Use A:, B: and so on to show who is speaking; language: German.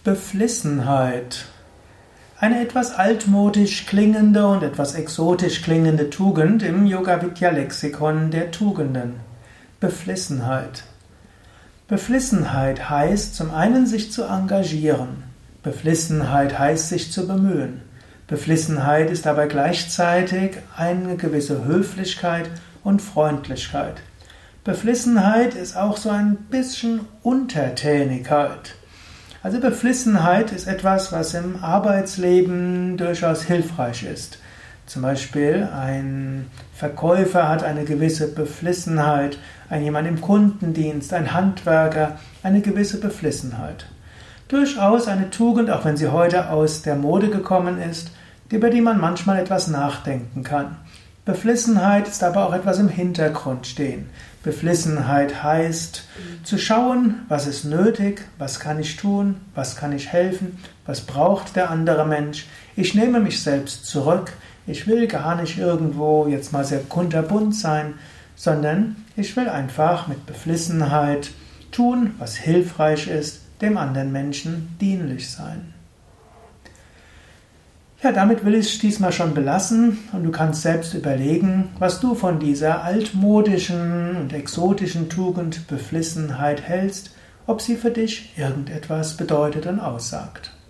A: Beflissenheit. Eine etwas altmodisch klingende und etwas exotisch klingende Tugend im Yoga-Vidya-Lexikon der Tugenden. Beflissenheit. Beflissenheit heißt zum einen sich zu engagieren. Beflissenheit heißt sich zu bemühen. Beflissenheit ist aber gleichzeitig eine gewisse Höflichkeit und Freundlichkeit. Beflissenheit ist auch so ein bisschen Untertänigkeit. Also Beflissenheit ist etwas, was im Arbeitsleben durchaus hilfreich ist. Zum Beispiel ein Verkäufer hat eine gewisse Beflissenheit, jemand im Kundendienst, ein Handwerker, eine gewisse Beflissenheit. Durchaus eine Tugend, auch wenn sie heute aus der Mode gekommen ist, über die man manchmal etwas nachdenken kann. Beflissenheit ist aber auch etwas im Hintergrund stehen. Beflissenheit heißt zu schauen, was ist nötig, was kann ich tun, was kann ich helfen, was braucht der andere Mensch. Ich nehme mich selbst zurück. Ich will gar nicht irgendwo jetzt mal sehr kunterbunt sein, sondern ich will einfach mit Beflissenheit tun, was hilfreich ist, dem anderen Menschen dienlich sein. Ja, damit will ich es diesmal schon belassen und du kannst selbst überlegen, was du von dieser altmodischen und exotischen Tugend Beflissenheit hältst, ob sie für dich irgendetwas bedeutet und aussagt.